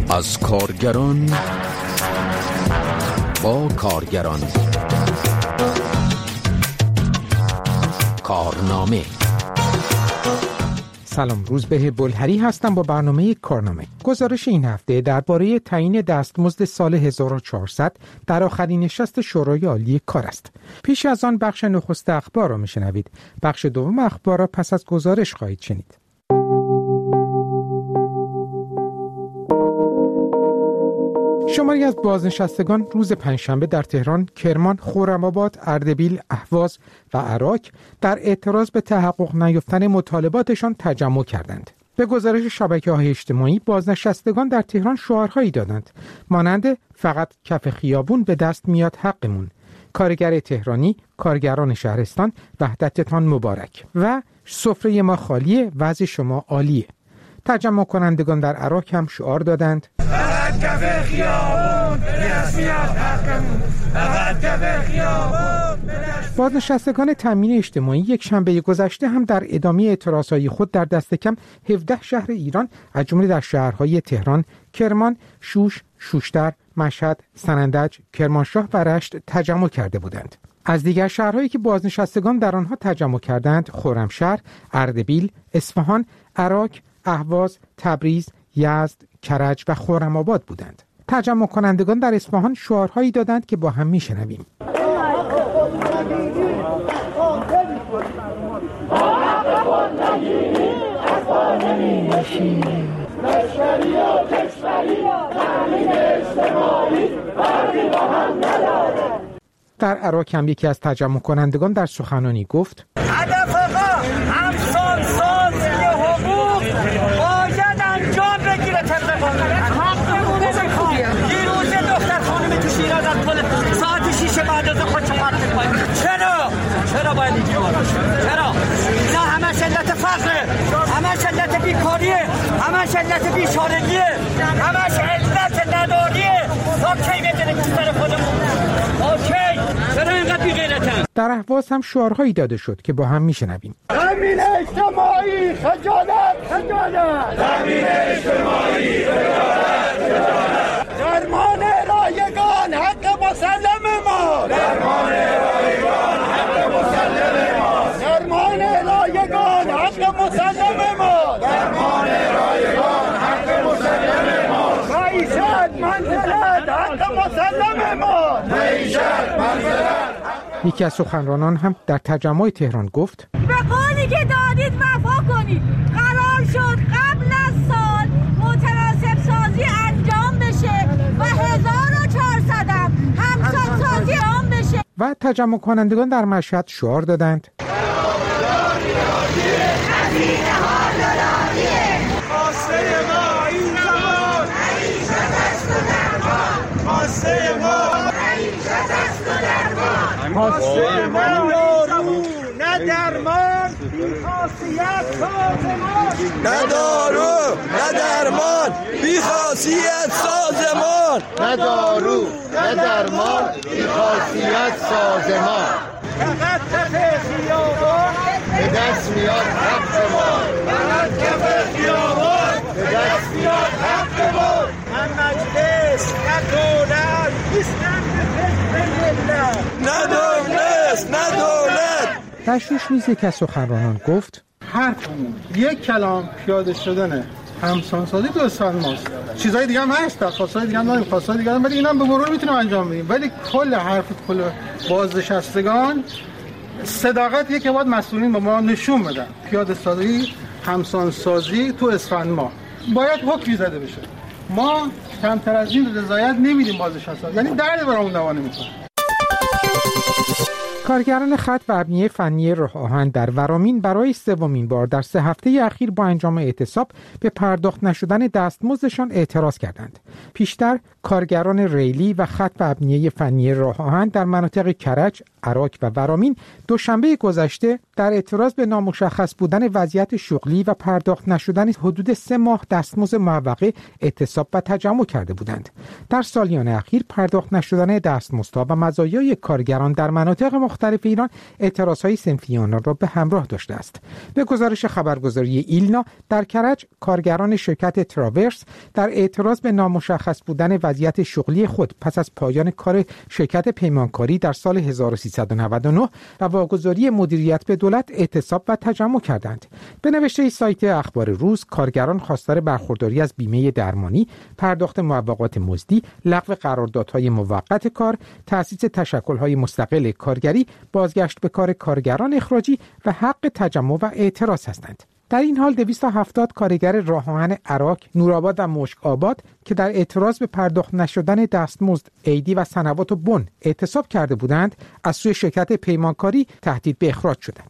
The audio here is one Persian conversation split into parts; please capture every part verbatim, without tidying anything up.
از کارگران با کارگران کارنامه. سلام، روزبه بلهری هستم با برنامه کارنامه. گزارش این هفته درباره تعیین دستمزد سال هزار و چهارصد در آخرین نشست شورای عالی کار است. پیش از آن بخش نخست اخبار را میشنوید. بخش دوم اخبار را پس از گزارش خواهید شنید. شماری از بازنشستگان روز پنجشنبه در تهران، کرمان، خرم‌آباد، اردبیل، اهواز و عراق در اعتراض به تحقق نیافتن مطالباتشان تجمع کردند. به گزارش شبکه‌های اجتماعی، بازنشستگان در تهران شعارهایی دادند مانند فقط کف خیابون به دست میاد حقمون، کارگر تهرانی، کارگران شهرستان، وحدتتان مبارک و سفره ما خالیه، وضع شما عالیه. تجمع کنندگان در عراق هم شعار دادند فقط کف خیابون به دست میاد حقمون، فقط کف خیابون. بازنشستگان تامین اجتماعی یک شنبه گذشته هم در ادامه اعتراضهای خود در دست کم هفده شهر ایران از جمله در شهرهای تهران، کرمان، شوش، شوشتر، مشهد، سنندج، کرمانشاه و رشت تجمع کرده بودند. از دیگر شهرهایی که بازنشستگان در آنها تجمع کردند خرمشهر، اردبیل، اصفهان، عراق، اهواز، تبریز، یزد، کرج و خرم‌آباد بودند. تجمع کنندگان در اصفهان شعارهایی دادند که با هم میشنویم. در عراق هم یکی از تجمع کنندگان در سخنرانی گفت هدف آقا همسان سازی حقوق باید انجام بگیره طبق قانون. حقمون بخوایم. دیروز دختر خانم تو شیراز از پل ساعت شیش بعد از خودش پرت کنه. چرا؟ چرا باید اینجوری باشه؟ چرا؟ اینا همش علت فقره، همش علت بیکاریه، همش علت بیچارگیه، همش علت نداریه. تا کی بدونه سر خودمون؟ اوکی. چرا اینقدر بی‌غیرتن؟ در اهواز هم شعارهایی داده شد که با هم میشنویم. تامین اجتماعی خجالت، خجالت. تامین اجتماعی خجالت، خجالت. درمان رایگان حق مسلم ما. درمان رایگان حق مسلم ما. درمان رایگان حق مسلم ما. درمان رایگان حق مسلم ما. معیشت منزلت حق مسلم ما. معیشت منزلت. یکی از سخنرانان هم در تجمع تهران گفت به قولی که دادید وفا کنید. قرار شد قبل از سال متناسب سازی انجام بشه و هزار و چهارصد هم همسان سازی انجام بشه. و تجمع کنندگان در مشهد شعار دادند خواسته ما دارو نه درمان، بی خاصیت سازمان. نه دارو نه درمان، بی خاصیت سازمان. نه دارو نه درمان، بی خاصیت سازمان. فقط کف خیابان به دست میاد حق ما. فقط کف خیابان به دست میاد حق ما. نه مجلس نه دولت نیستن به ملت. نه دولت نه دولت. تشویش نیز یک از سخنرانان گفت حرفمون یک کلام پیاده شدنه همسانسازی تو اسفند ماست. چیزای دیگه هم هست، درخواستای دیگه هم داریم، خواستای دیگه هم، ولی اینا هم به مرور میتونیم انجام بدیم. ولی کل حرف کل بازنشستگان صداقتیه که باید مسئولین به ما نشون بدن. پیاده سازی همسانسازی تو اسفند ما باید حکمی زده بشه. ما کمتر از این رضایت نمیدیم بازنشستگان، یعنی درد برامون دوا نمیکنه. کارگران خط و ابنیه فنی راه آهن در ورامین برای سومین بار در سه هفته اخیر با انجام اعتصاب به پرداخت نشدن دستمزدشان اعتراض کردند. پیشتر کارگران ریلی و خط و ابنیه فنی راه آهن در مناطق کرج، عراق و ورامین دوشنبه گذشته در اعتراض به نامشخص بودن وضعیت شغلی و پرداخت نشدن حدود سه ماه دستمزد موقت اعتصاب و تجمع کرده بودند. در سالیان اخیر پرداخت نشدن دستمزدها و مزایای کارگران در مناطق مختلف ایران اعتراضهای صنفی آنان را به همراه داشته است. به گزارش خبرگزاری ایلنا، در کرج کارگران شرکت تراورس در اعتراض به نامشخص بودن وضعیت شغلی خود پس از پایان کار شرکت پیمانکاری در سال هزار و سیصد و نود و نه و واگذاری مدیریت به دولت اعتصاب و تجمع کردند. به نوشته سایت اخبار روز، کارگران خواستار برخورداری از بیمه درمانی، پرداخت موقعات مزدی، لغو قراردادهای موقت کار، تأسیس تشکل‌های مستقل کارگری، بازگشت به کار کارگران اخراجی و حق تجمع و اعتراض هستند. در این حال دویست و هفتاد کارگر راهآهن عراک، نورآباد و مشک آباد که در اعتراض به پرداخت نشدن دستمزد، عیدی و صنوات و بن اعتصاب کرده بودند، از سوی شرکت پیمانکاری تهدید به اخراج شدند.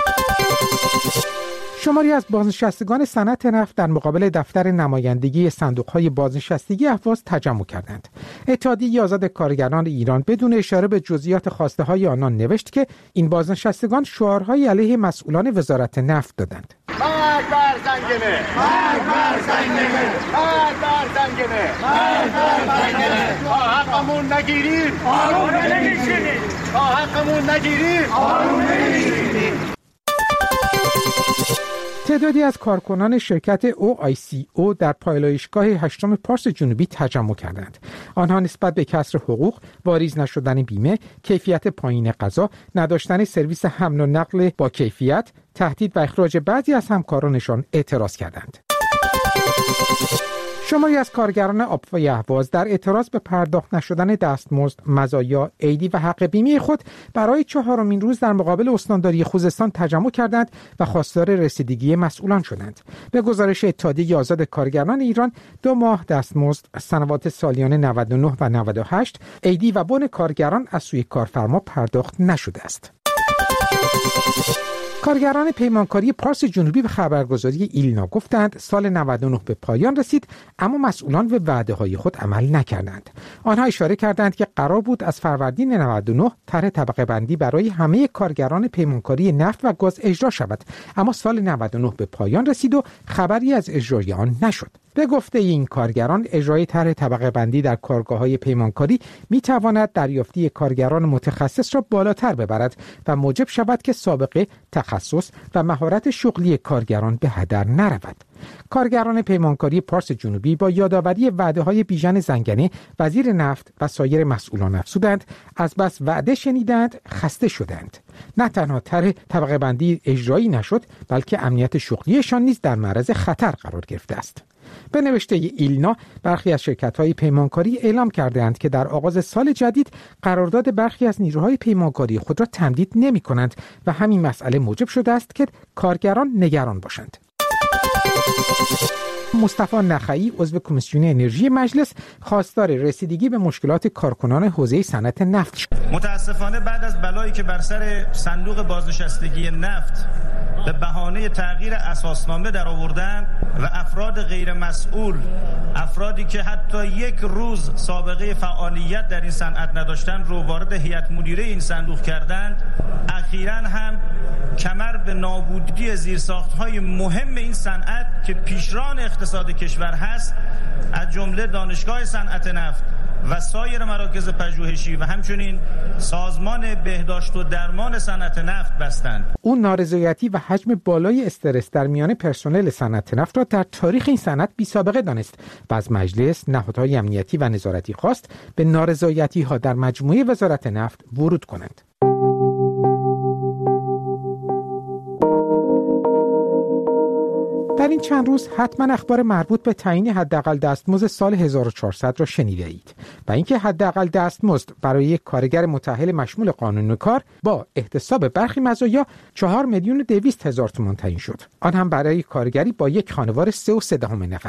شماری از بازنشستگان صنعت نفت در مقابل دفتر نمایندگی صندوق‌های بازنشستگی اهواز تجمع کردند. اتحادیه آزاد کارگران ایران بدون اشاره به جزئیات خواسته های آنان نوشت که این بازنشستگان شعارهای علیه مسئولان وزارت نفت دادند. مرگ بر زنگنه، مرگ بر زنگنه، مرگ بر زنگنه، مرگ بر زنگنه. تا حقمون نگیریم آروم نمیشینیم، تا حقمون نگیریم آروم نمیشینیم. تعدادی از کارکنان شرکت او آی سی او در پایلایشگاه هشتم پارس جنوبی تجمع کردند. آنها نسبت به کسر حقوق، واریز نشدن بیمه، کیفیت پایین غذا، نداشتن سرویس حمل و نقل با کیفیت، تهدید و اخراج بعضی از همکارانشان اعتراض کردند. شماری از کارگران آبفای اهواز در اعتراض به پرداخت نشدن دستمزد، مزایا، عیدی و حق بیمه خود برای چهارمین روز در مقابل استانداری خوزستان تجمع کردند و خواستار رسیدگی مسئولان شدند. به گزارش اتحادیه آزاد کارگران ایران، دو ماه دستمزد، سنوات سالیانه نود و نه و نود و هشت، عیدی و بن کارگران از سوی کارفرما پرداخت نشده است. کارگران پیمانکاری پارس جنوبی به خبرگزاری ایلنا گفتند سال نود و نه به پایان رسید، اما مسئولان به وعده‌های خود عمل نکردند. آنها اشاره کردند که قرار بود از فروردین نود و نه طرح طبقه بندی برای همه کارگران پیمانکاری نفت و گاز اجرا شود، اما سال نود و نه به پایان رسید و خبری از اجرای آن نشد. به گفته این کارگران، اجرای طرح طبقه بندی در کارگاه‌های پیمانکاری می‌تواند دریافتی کارگران متخصص را بالاتر ببرد و موجب شود که سابقه، تخصص و مهارت شغلی کارگران به هدر نرود. کارگران پیمانکاری پارس جنوبی با یادآوری وعده‌های بیژن زنگنه، وزیر نفت و سایر مسئولان افزودند از بس وعده شنیدند خسته شدند. نه تنها طرح طبقه بندی اجرایی نشد، بلکه امنیت شغلیشان نیز در معرض خطر قرار گرفته است. به نوشته ایلنا، برخی از شرکت‌های پیمانکاری اعلام کرده‌اند که در آغاز سال جدید قرارداد برخی از نیروهای پیمانکاری خود را تمدید نمی‌کنند و همین مسئله موجب شده است که کارگران نگران باشند. مصطفی نخعی، عضو کمیسیون انرژی مجلس، خواستار رسیدگی به مشکلات کارکنان حوزه صنعت نفت شد. متاسفانه بعد از بلایی که بر سر صندوق بازنشستگی نفت به بهانه تغییر اساسنامه در آوردن و افراد غیر مسئول، افرادی که حتی یک روز سابقه فعالیت در این صنعت نداشتن رو وارد هیئت مدیره این صندوق کردند، اخیراً هم کمر به نابودی زیرساخت‌های مهم این صنعت که پیشران اقتصاد کشور هست، از جمله دانشگاه صنعت نفت و سایر مراکز پژوهشی و همچنین سازمان بهداشت و درمان صنعت نفت بستند. اون نارضایتی و حجم بالای استرس در میان پرسنل صنعت نفت را در تاریخ این صنعت بی‌سابقه دانست و از مجلس، نهادهای امنیتی و نظارتی خواست به نارضایتی‌ها در مجموعه وزارت نفت ورود کنند. در این چند روز حتما اخبار مربوط به تعیین حداقل دستمزد سال هزار و چهارصد را شنیده اید و اینکه حداقل دستمزد برای یک کارگر متأهل مشمول قانون کار با احتساب برخی مزایا چهار میلیون و دویست هزار تومان تعیین شد، آن هم برای کارگری با یک خانوار سه و سه دهم نفره.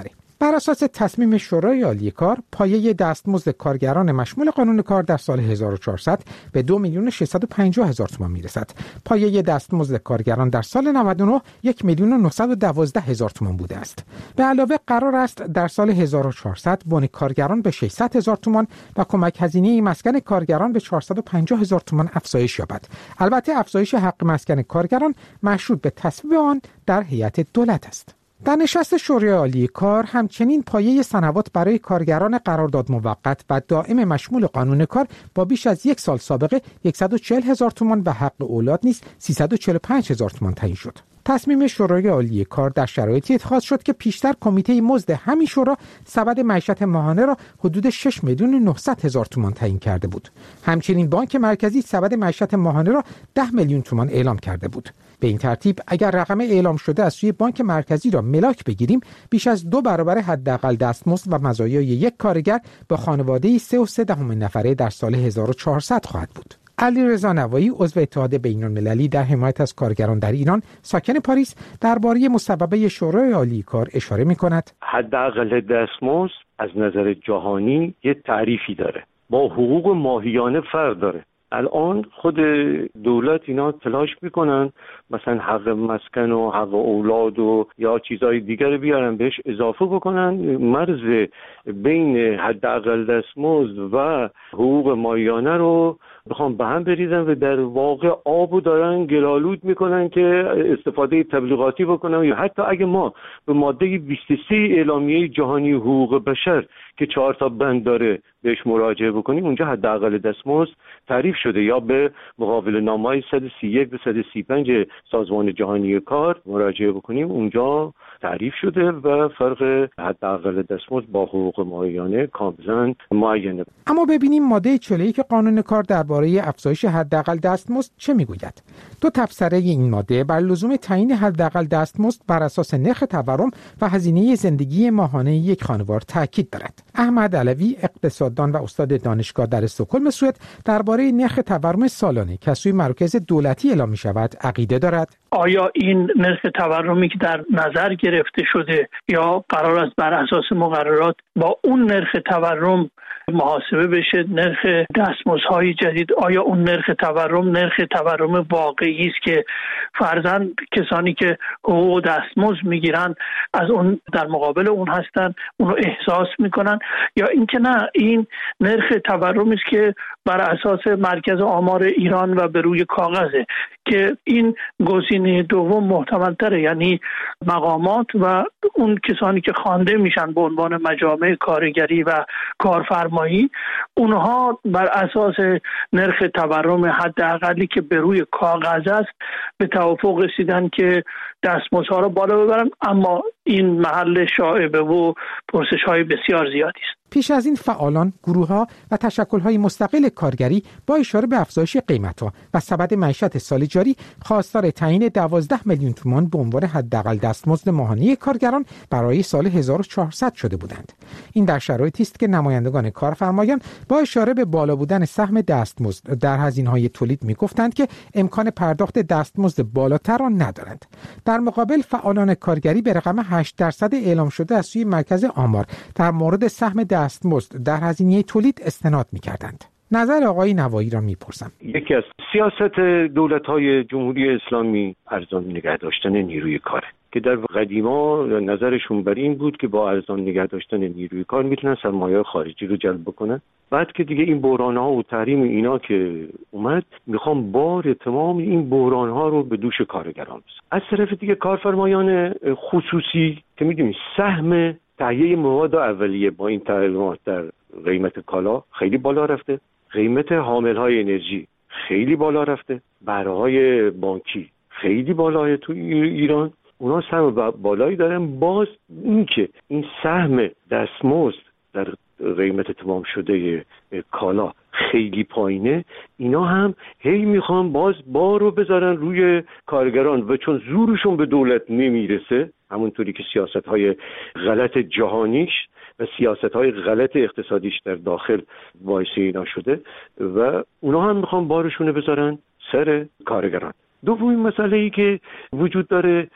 بر اساس تصمیم شورای عالی کار، پایه دستمزد کارگران مشمول قانون کار در سال هزار و چهارصد به دو میلیون و ششصد و پنجاه هزار تومان میرسد. پایه دستمزد کارگران در سال نود و نه یک میلیون و نهصد و دوازده هزار تومان بوده است. به علاوه قرار است در سال هزار و چهارصد بون کارگران به ششصد هزار تومان و کمک هزینه مسکن کارگران به چهارصد و پنجاه هزار تومان افزایش یابد. البته افزایش حق مسکن کارگران مشروط به تصویب آن در هیئت دولت است. در نشست شورای عالی کار همچنین پایه سنوات برای کارگران قرارداد موقت و دائم مشمول قانون کار با بیش از یک سال سابقه صد و چهل هزار تومان و حق اولاد نیز سیصد و چهل و پنج هزار تومان تعیین شد. تصمیم شورای عالی کار در شرایطی اتخاذ شد که پیشتر کمیته مزد همین شورا سبد معیشت ماهانه را حدود شش میلیون و نهصد هزار تومان تعیین کرده بود. همچنین بانک مرکزی سبد معیشت ماهانه را ده میلیون تومان اعلام کرده بود. به این ترتیب اگر رقم اعلام شده از سوی بانک مرکزی را ملاک بگیریم، بیش از دو برابر حداقل دستمزد و مزایای یک کارگر با خانواده‌ای سه و سه دهم نفره در سال هزار و چهارصد خواهد بود. علیرضا نوایی عضو اتحاد بین‌المللی در حمایت از کارگران در ایران ساکن پاریس درباره مصوبه شورای عالی کار اشاره می‌کند. حداقل دستمزد از نظر جهانی یه تعریفی داره، با حقوق ماهیانه فرق داره. الان خود دولت اینا تلاش میکنن مثلا حق مسکن و حق اولاد و یا چیزهای دیگر بیارن بهش اضافه بکنن، مرز بین حداقل دستمزد و حقوق ماهیانه رو بخوام به هم بریزن و در واقع آبو دارن گلالود میکنن که استفاده تبلیغاتی بکنن. یا حتی اگه ما به ماده بیست و سه اعلامیه جهانی حقوق بشر که چهار تا بند داره بهش مراجعه بکنیم، اونجا حداقل دستمزد تعریف شده، یا به مقابل نامه‌های صد و سی و یک به صد و سی و پنج سازمان جهانی کار مراجعه بکنیم، اونجا تعریف شده و فرق حداقل دستمزد با حقوق ماهیانه کاملا معینه. اما ببینیم ماده چهل و یک قانون کار درباره افزایش حداقل دستمزد چه میگوید. دو تبصره این ماده بر لزوم تعیین حداقل دستمزد بر اساس نرخ تورم و هزینه زندگی ماهانه یک خانوار تاکید دارد. احمد علوی اقتصاددان و استاد دانشگاه در استکهلم سوئد درباره نرخ تورم سالانه که از سوی مراکز دولتی اعلام می شود عقیده دارد. آیا این نرخ تورمی که در نظر گرفته شده یا قرار است بر اساس مقررات با اون نرخ تورم محاسبه بشه نرخ دستمزدهای جدید، آیا اون نرخ تورم نرخ تورم واقعی است که فرضاً کسانی که حقوق دستمزد میگیرن از اون در مقابل اون هستن، اون رو احساس میکنن، یا اینکه نه این نرخ تورمی است که بر اساس مرکز آمار ایران و به روی کاغذه که این گزینه دوم محتمل‌تره، یعنی مقامات و اون کسانی که خوانده میشن به عنوان مجامع کارگری و کارفرمایی، اونها بر اساس نرخ تورم حداقلی که به روی کاغذ است به توافق رسیدن که دستمزدها رو بالا ببرن، اما این محل شائبه و پرسش‌های بسیار زیادی است. پیش از این فعالان، گروه‌ها و تشکل‌های مستقل کارگری با اشاره به افزایش قیمت‌ها و سبد معیشت سال جاری خواستار تعیین دوازده میلیون تومان به عنوان حداقل دستمزد ماهانه کارگران برای سال هزار و چهارصد شده بودند. این در شرایطی است که نمایندگان کارفرمایان با اشاره به بالا بودن سهم دستمزد در هزینه‌های تولید می‌گفتند که امکان پرداخت دستمزد بالاتر را ندارند. در مقابل فعالان کارگری به رقم هشت درصد اعلام شده از سوی مرکز آمار در مورد سهم دستمزد در هزینه تولید استناد می‌کردند. نظر آقای نوایی را می‌پرسم. یکی از سیاست دولت‌های جمهوری اسلامی ارزان نگه داشتن نیروی کاره که در قدیما نظرشون بر این بود که با ارزان نگه داشتن نیروی کار میتونن سرمایه خارجی رو جلب بکنن. بعد که دیگه این بحران‌ها و تحریم اینا که اومد، میخوام بار تمام این بحران‌ها رو به دوش کارگران بزنن. از طرف دیگه کارفرمایان خصوصی که میدونید سهم تهیه مواد اولیه با این تحریمات در قیمت کالا خیلی بالا رفته، قیمت حامل‌های انرژی خیلی بالا رفته، بهره‌های بانکی خیلی بالاه تو ایران، اونا سهم بالایی دارن. باز این که این سهم دستمزد در قیمت تمام شده کالا خیلی پایینه، اینا هم هی میخوان باز بار رو بذارن روی کارگران و چون زورشون به دولت نمیرسه، همونطوری که سیاست‌های غلط جهانیش و سیاست‌های غلط اقتصادیش در داخل باعث اینا شده و اونا هم میخوان بارشون رو بذارن سر کارگران. دومین مسئله ای که وجود داره،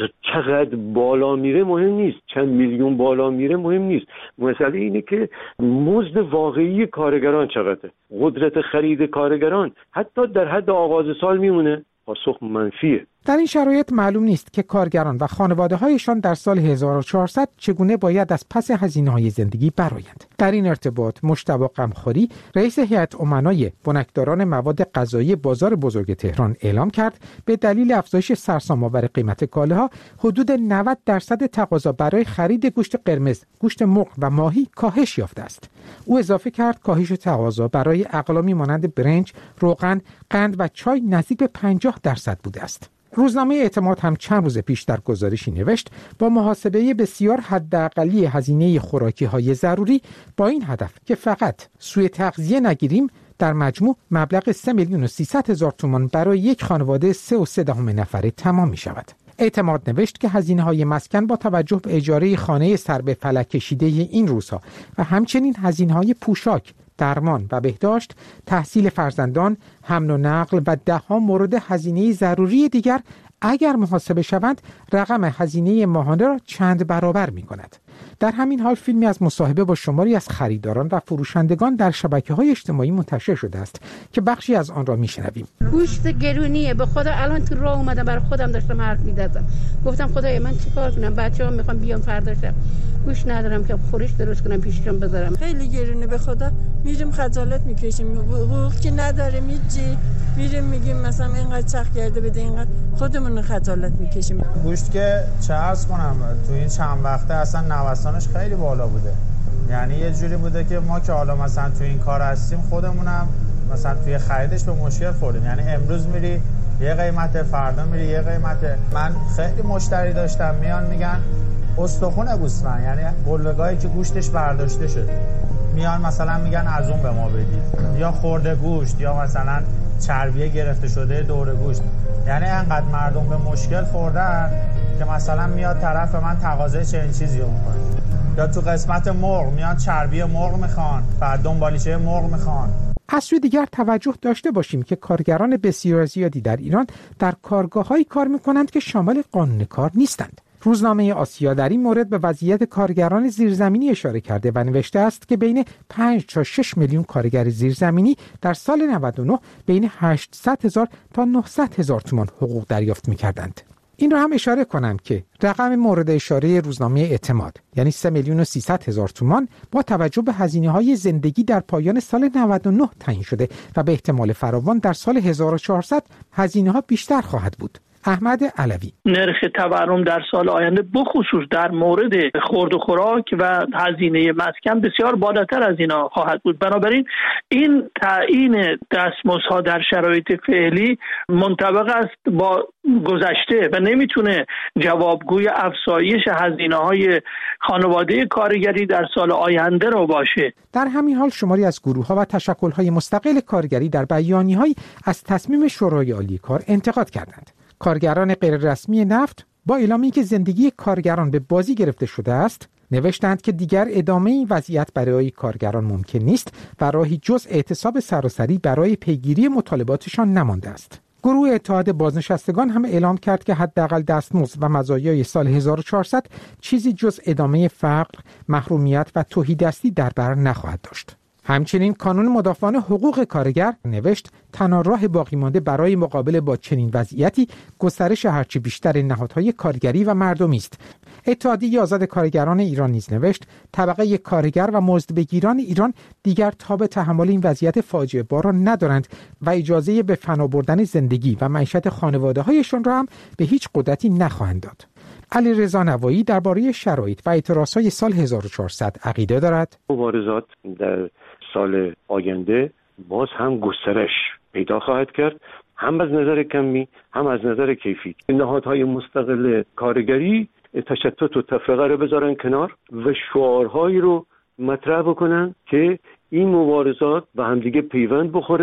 چقدر بالا میره مهم نیست، چند میلیون بالا میره مهم نیست، مسئله اینه که مزد واقعی کارگران چقدره، قدرت خرید کارگران حتی در حد آغاز سال میمونه. پاسخ منفیه. در این شرایط معلوم نیست که کارگران و خانواده‌هایشان در سال هزار و چهارصد چگونه باید از پس هزینه‌های زندگی برآیند. در این ارتباط مجتبی غمخوری، رئیس هیئت امنای بنکداران مواد غذایی بازار بزرگ تهران اعلام کرد به دلیل افزایش سرسام‌آور قیمت کالاها حدود نود درصد تقاضا برای خرید گوشت قرمز، گوشت مرغ و ماهی کاهش یافته است. او اضافه کرد کاهش تقاضا برای اقلامی مانند برنج، روغن، قند و چای نزدیک به پنجاه درصد بوده است. روزنامه اعتماد هم چند روز پیش در گزارشی نوشت با محاسبه بسیار حداقلی هزینه خوراکی‌های ضروری با این هدف که فقط سوء تغذیه نگیریم، در مجموع مبلغ سه میلیون و سیصد هزار تومان برای یک خانواده سه و سه دهم نفره تمام می شود. اعتماد نوشت که هزینه‌های مسکن با توجه به اجاره خانه سر به فلک کشیده این روزها و همچنین هزینه‌های پوشاک، درمان و بهداشت، تحصیل فرزندان، حمل و نقل و ده‌ها مورد هزینه ضروری دیگر اگر محاسبه شوند رقم هزینه ماهانه را چند برابر می‌کند. در همین حال فیلمی از مصاحبه با شماری از خریداران و فروشندگان در شبکه‌های اجتماعی منتشر شده است که بخشی از آن را می‌شنویم. گوشت گرونیه، به خدا الان تو راه اومدم برای خودم داشتم حرف می‌زدم. گفتم خدای من چیکار کنم؟ بچه‌ها می‌خوام بیام فردا شب. گوشت ندارم که خورش درست کنم پیششون بذارم. خیلی گرونه، به خدا میریم خجالت می‌کشیم. حقوق که نداریم هیچی. میریم میگیم مثلا اینقدر چخ کرده بده، اینقدر خودمون خجالت می‌کشیم. گوشت که چه عرض کنم تو این چند وقته اصلا نوسانش خیلی بالا بوده. یعنی یه جوری بوده که ما که حالا مثلا تو این کار هستیم خودمونم مثلا توی خریدش به مشکل خوردیم. یعنی امروز میری یه قیمت، فردا میری یه قیمت. من خیلی مشتری داشتم میان میگن استخون گوسفند، یعنی گلوگاهی که گوشتش برداشته شده، میان مثلا میگن از اون به ما بدید، یا خورده گوشت یا مثلا چربیه گرفته شده دور گوشت. یعنی انقدر مردم به مشکل خوردن که مثلا میاد طرف من تقاضای چنین چیزی رو میکنه. یا تو قسمت مرغ میان چربی مرغ میخوان، بعد دنبالیچه مرغ میخوان. از سوی دیگر توجه داشته باشیم که کارگران بسیار زیادی در ایران در کارگاه‌هایی کار میکنند که شامل قانون کار نیستند. روزنامه آسیا در این مورد به وضعیت کارگران زیرزمینی اشاره کرده و نوشته است که بین پنج تا شش میلیون کارگر زیرزمینی در سال نود و نه بین هشتصد هزار تا نهصد هزار تومان حقوق دریافت می‌کردند. این را هم اشاره کنم که رقم مورد اشاره روزنامه اعتماد یعنی سه میلیون و سیصد هزار تومان با توجه به هزینه‌های زندگی در پایان سال نود و نه تعیین شده و به احتمال فراوان در سال هزار و چهارصد هزینه‌ها بیشتر خواهد بود. احمد علوی: نرخ تورم در سال آینده بخصوص در مورد خورد و خوراک و هزینه مسکن بسیار بالاتر از اینا خواهد بود. بنابراین این تعیین دستمزدها در شرایط فعلی منطبق است با گذشته و نمیتونه جوابگوی افزایش هزینه‌های خانواده کارگری در سال آینده رو باشه. در همین حال شماری از گروه‌ها و تشکل‌های مستقل کارگری در بیانیه‌های از تصمیم شورای عالی کار انتقاد کردند. کارگران غیررسمی نفت با اعلامی که زندگی کارگران به بازی گرفته شده است، نوشتند که دیگر ادامه این وضعیت برای کارگران ممکن نیست و راهی جز اعتصاب سراسری برای پیگیری مطالباتشان نمانده است. گروه اتحاد بازنشستگان هم اعلام کرد که حداقل دستمزد و مزایای سال هزار و چهارصد چیزی جز ادامه فقر، محرومیت و تهیدستی در بر نخواهد داشت. همچنین کانون مدافعان حقوق کارگر نوشت تنها راه باقی مانده برای مقابله با چنین وضعیتی گسترش هرچه بیشتر نهادهای کارگری و مردمی است. اتحادیه آزاد کارگران ایران نیز نوشت طبقه کارگر و مزدبگیران ایران دیگر تاب تحمل این وضعیت فاجعه بار را ندارند و اجازه به فنا بردن زندگی و معیشت خانواده‌هایشان را هم به هیچ قدرتی نخواهند داد. علیرضا نوایی درباره شرایط و اعتراضهای سال هزار و چهارصد عقیده دارد. مبارزات در سال آینده باز هم گسترش پیدا خواهد کرد، هم از نظر کمی هم از نظر کیفی. نهادهای مستقل کارگری تشتت و تفرقه رو بذارن کنار و شعارهایی رو مطرح بکنن که این مبارزات به همدیگه پیوند بخوره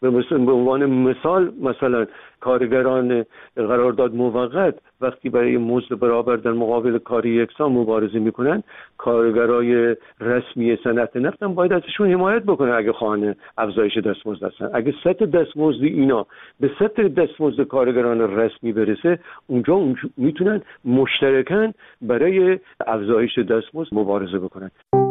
به عنوان مثال مثلا کارگران قرارداد موقت وقتی برای مزد برابر در مقابل کار یکسان مبارزه میکنن، کارگرای رسمی صنعت نفت هم باید ازشون حمایت بکنن اگه خواهان افزایش دستمزد هستن. اگه سطح دستمزد اینا به سطح دستمزد کارگران رسمی برسه، اونجا, اونجا میتونن مشترکاً برای افزایش دستمزد مبارزه بکنن.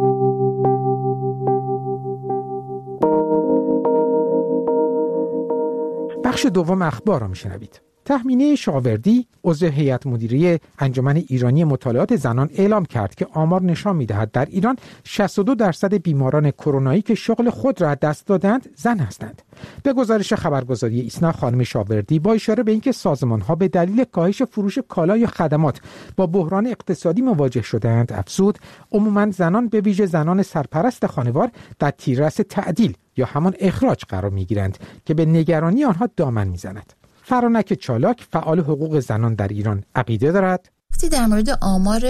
بخش دوم اخبار را میشنوید. تهمینه شاوردی، عضو هیئت مدیره انجمن ایرانی مطالعات زنان، اعلام کرد که آمار نشان می‌دهد در ایران شصت و دو درصد بیماران کرونایی که شغل خود را از دست دادند زن هستند. به گزارش خبرگزاری ایسنا، خانم شاوردی با اشاره به اینکه سازمان‌ها به دلیل کاهش فروش کالا یا خدمات با بحران اقتصادی مواجه شده‌اند، افزود عموماً زنان به ویژه زنان سرپرست خانوار در تیررس تعدیل یا همان اخراج قرار می‌گیرند که به نگرانی آنها دامن می‌زند. فرانک چالاک، فعال حقوق زنان در ایران، عقیده دارد وقتی در مورد آمار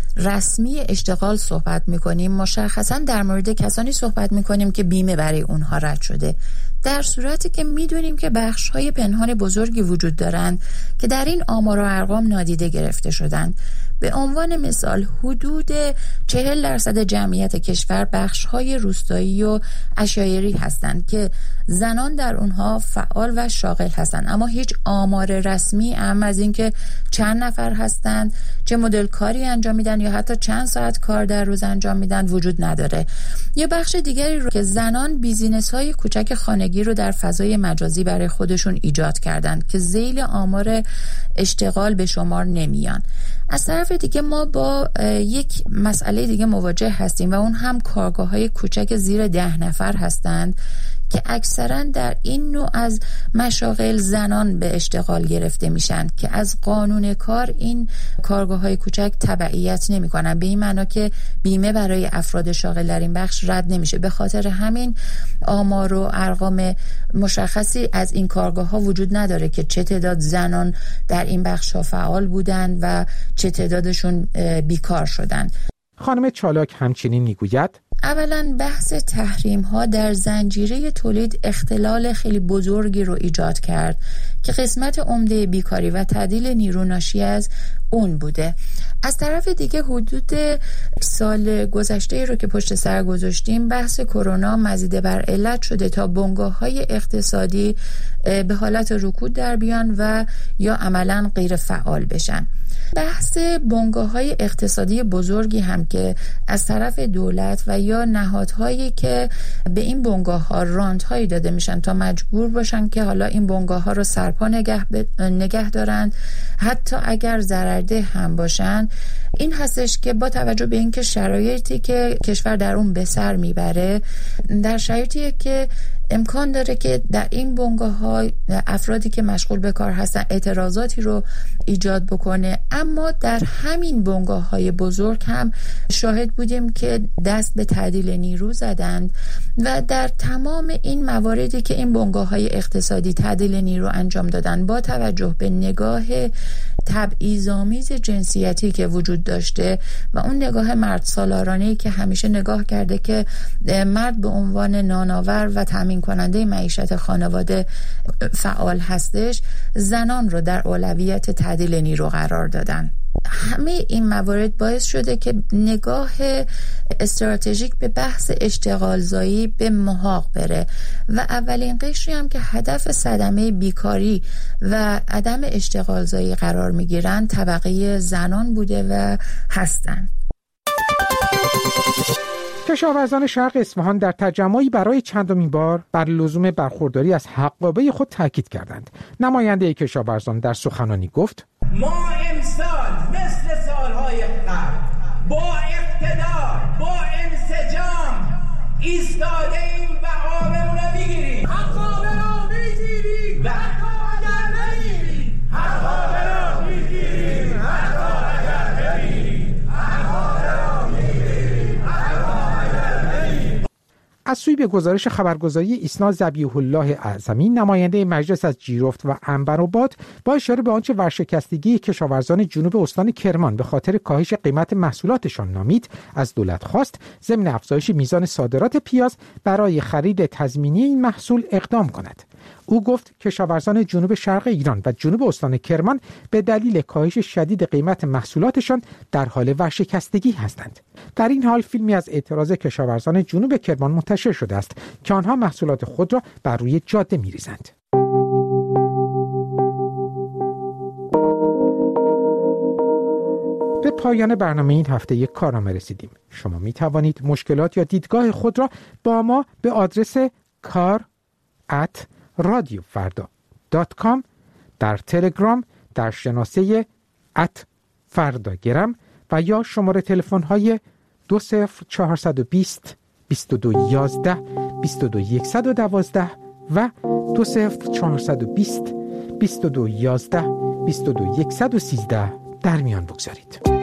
رسمی اشتغال صحبت می‌کنیم، مشخصاً در مورد کسانی صحبت می‌کنیم که بیمه برای اونها رد شده، در صورتی که می‌دونیم که بخش‌های پنهان بزرگی وجود دارند که در این آمار و ارقام نادیده گرفته شدند. به عنوان مثال حدود چهل درصد جمعیت کشور بخش‌های روستایی و عشایری هستند که زنان در اونها فعال و شاغل هستند، اما هیچ آمار رسمی هم از اینکه چند نفر هستند، چه مدل کاری انجام میدن یا حتی چند ساعت کار در روز انجام میدن وجود نداره. یه بخش دیگری رو که زنان بیزینس‌های کوچک خانگی رو در فضای مجازی برای خودشون ایجاد کردند که ذیل آمار اشتغال به شمار نمیان. از طرف دیگه ما با یک مسئله دیگه مواجه هستیم و اون هم کارگاه‌های کوچک زیر ده نفر هستند که اکثرا در این نوع از مشاغل زنان به اشتغال گرفته میشن که از قانون کار این کارگاه‌های کوچک تبعیت نمی‌کنن، به این معنا که بیمه برای افراد شاغل در این بخش رد نمیشه. به خاطر همین آمار و ارقام مشخصی از این کارگاه‌ها وجود نداره که چه تعداد زنان در این بخش‌ها فعال بودند و چه تعدادشون بیکار شدند. خانم چالاک همچنین میگوید اولا بحث تحریم ها در زنجیره تولید اختلال خیلی بزرگی رو ایجاد کرد که قسمت عمده بیکاری و تعدیل نیرو ناشی از اون بوده. از طرف دیگه حدود سال گذشته رو که پشت سر گذاشتیم، بحث کرونا مزید بر علت شده تا بنگاه‌های اقتصادی به حالت رکود در بیان و یا عملاً غیر فعال بشن. بحث بنگاه‌های اقتصادی بزرگی هم که از طرف دولت و یا نهادهایی که به این بنگاه‌ها رانت‌هایی داده میشن تا مجبور باشن که حالا این بنگاه‌ها رو سرپا نگه, ب... نگه دارن، حتی اگر ضررده هم باشن، این هستش که با توجه به اینکه شرایطی که کشور در اون به سر میبره، در شرایطی که امکان داره که در این بنگاه‌ها افرادی که مشغول به کار هستن اعتراضاتی رو ایجاد بکنه، اما در همین بنگاه‌های بزرگ هم شاهد بودیم که دست به تعدیل نیرو زدند و در تمام این مواردی که این بنگاه‌های اقتصادی تعدیل نیرو انجام دادن، با توجه به نگاه تبعیض‌آمیز جنسیتی که وجود داشته و اون نگاه مرد سالارانه‌ای که همیشه نگاه کرده که مرد به عنوان نانآور و تامین کننده معیشت خانواده فعال هستش، زنان رو در اولویت تعدیل نیرو قرار دادن. همه این موارد باعث شده که نگاه استراتژیک به بحث اشتغالزایی به محاق بره و اولین قشری هم که هدف صدمه بیکاری و عدم اشتغالزایی قرار میگیرن طبقه زنان بوده و هستن. کشاورزان شرق اصفهان در تجمعی برای چندمین بار بر لزوم برخورداری از حقابه خود تاکید کردند. نماینده کشاورزان در سخنرانی گفت: ما امسال مثل سالهای قبل با اقتدار، با انسجام ایستاده ایم و آبمون رو میگیریم. حقابه رو میگیریم و حتی اگر نگیریم حقابه رو میگیریم، حتی اگر نگیریم حقابه رو میگیریم، حتی اگر نگیریم. از سوی به گزارش خبرگزاری ایسنا، ذبیح الله اعظمی، نماینده مجلس از جیرفت و عنبرآباد، با اشاره به آنچه ورشکستگی کشاورزان جنوب استان کرمان به خاطر کاهش قیمت محصولاتشان نامید، از دولت خواست ضمن افزایش میزان صادرات پیاز برای خرید تضمینی این محصول اقدام کند. او گفت کشاورزان جنوب شرق ایران و جنوب استان کرمان به دلیل کاهش شدید قیمت محصولاتشان در حال ورشکستگی هستند. در این حال فیلمی از اعتراض کشاورزان جنوب کرمان منتشر شده است که آنها محصولات خود را بر روی جاده می‌ریزند. به پایان برنامه این هفته یک کارنامه رسیدیم. شما می توانید مشکلات یا دیدگاه خود را با ما به آدرس کار ات رادیو فردا دات کام در تلگرام در شناسه ات فرداگرم و یا شماره تلفن های دو صفر چهارصد و بیست بیست و دو یازده بیست و دو صد و دوازده و دو صفر چهارصد و بیست بیست و دو یازده بیست و دو صد و سیزده در میان بگذارید.